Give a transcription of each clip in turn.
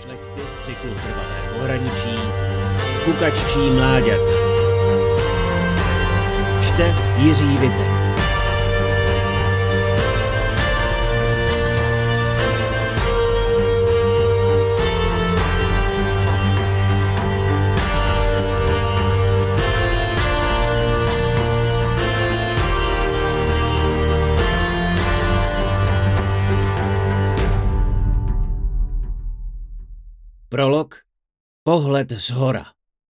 Slechty z cyklu Krvavé pohraničí, Kukaččí mláďata. Čte Jiří Vitek. Prolog. Pohled zhora.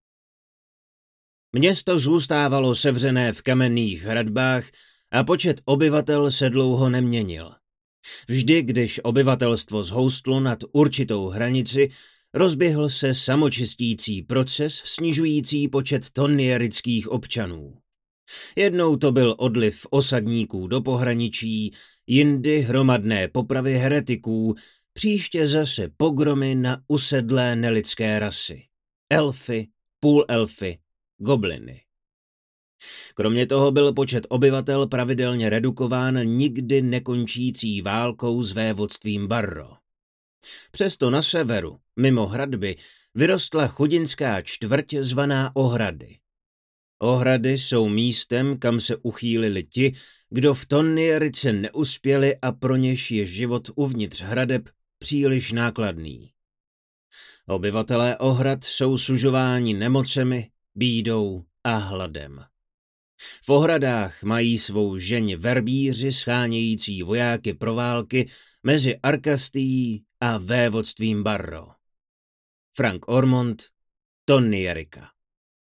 Město zůstávalo sevřené v kamenných hradbách a počet obyvatel se dlouho neměnil. Vždy, když obyvatelstvo zhoustlo nad určitou hranici, rozběhl se samočistící proces snižující počet tonnierických občanů. Jednou to byl odliv osadníků do pohraničí, jindy hromadné popravy heretiků, příště zase pogromy na usedlé nelidské rasy. Elfy, půlelfy, gobliny. Kromě toho byl počet obyvatel pravidelně redukován nikdy nekončící válkou s vévodstvím Barro. Přesto na severu, mimo hradby, vyrostla chudinská čtvrť zvaná Ohrady. Ohrady jsou místem, kam se uchýlili ti, kdo v tonnierice neuspěli a pro něž je život uvnitř hradeb příliš nákladný. Obyvatelé Ohrad jsou sužováni nemocemi, bídou a hladem. V Ohradách mají svou žeň verbíři schánějící vojáky pro války mezi Arkastií a vévodstvím Barro. Frank Ormond, Tonnierika.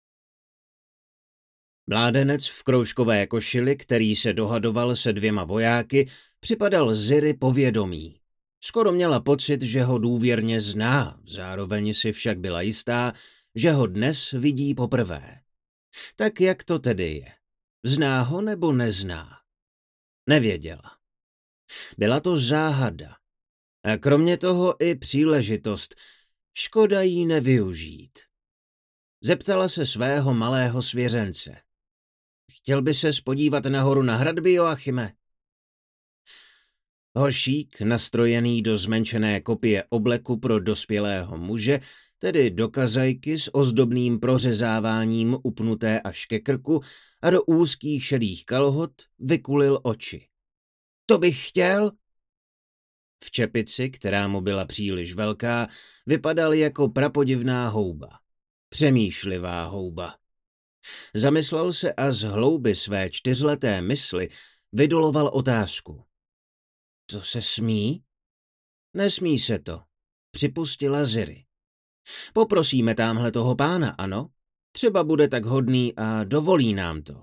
Mládenec v kroužkové košili, který se dohadoval se dvěma vojáky, připadal Ziri povědomí. Skoro měla pocit, že ho důvěrně zná, zároveň si však byla jistá, že ho dnes vidí poprvé. Tak jak to tedy je? Zná ho nebo nezná? Nevěděla. Byla to záhada. A kromě toho i příležitost. Škoda jí nevyužít. Zeptala se svého malého svěřence. Chtěl by ses podívat nahoru na hradby, Joachime? Hošík, nastrojený do zmenšené kopie obleku pro dospělého muže, tedy do kazajky s ozdobným prořezáváním upnuté až ke krku a do úzkých šedých kalhot, vykulil oči. To bych chtěl? V čepici, která mu byla příliš velká, vypadal jako prapodivná houba. Přemýšlivá houba. Zamyslel se a z hlouby své 4leté mysli vydoloval otázku. To se smí? Nesmí se to, připustila Ziri. Poprosíme támhle toho pána, ano? Třeba bude tak hodný a dovolí nám to.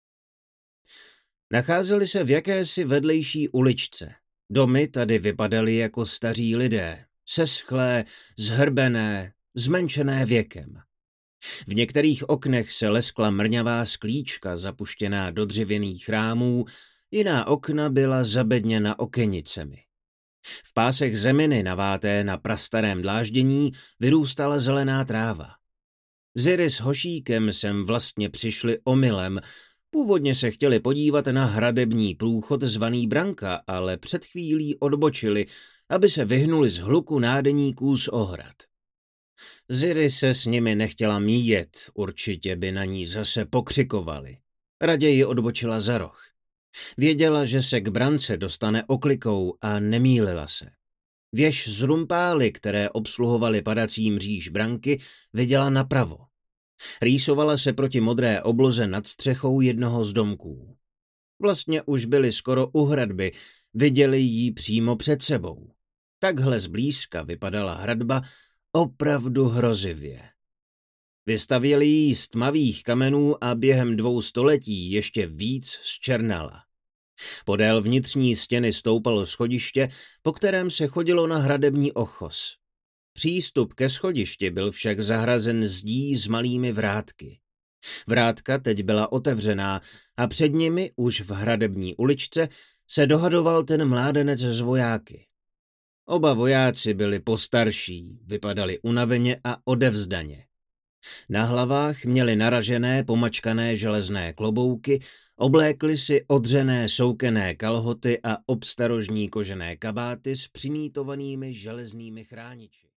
Nacházeli se v jakési vedlejší uličce. Domy tady vypadaly jako staří lidé, seschlé, zhrbené, zmenšené věkem. V některých oknech se leskla mrňavá sklíčka zapuštěná do dřevěných rámů, jiná okna byla zabedněna okenicemi. V pásech zeminy naváté na prastarém dláždění vyrůstala zelená tráva. Ziri s Hošíkem sem vlastně přišli omylem. Původně se chtěli podívat na hradební průchod zvaný Branka, ale před chvílí odbočili, aby se vyhnuli z hluku nádeníků z Ohrad. Ziri se s nimi nechtěla míjet, určitě by na ní zase pokřikovali. Raději odbočila za roh. Věděla, že se k brance dostane oklikou a nemýlila se. Věž z rumpály, které obsluhovaly padací mříž branky, viděla napravo. Rýsovala se proti modré obloze nad střechou jednoho z domků. Vlastně už byli skoro u hradby, viděli ji přímo před sebou. Takhle zblízka vypadala hradba opravdu hrozivě. Vystavěli ji z tmavých kamenů a během 2 století ještě víc zčernala. Podél vnitřní stěny stoupalo schodiště, po kterém se chodilo na hradební ochos. Přístup ke schodišti byl však zahrazen zdí s malými vrátky. Vrátka teď byla otevřená a před nimi už v hradební uličce se dohadoval ten mládenec z vojáky. Oba vojáci byli postarší, vypadali unaveně a odevzdaně. Na hlavách měli naražené pomačkané železné klobouky, oblékli si odřené soukené kalhoty a obstarožní kožené kabáty s přimítovanými železnými chrániči.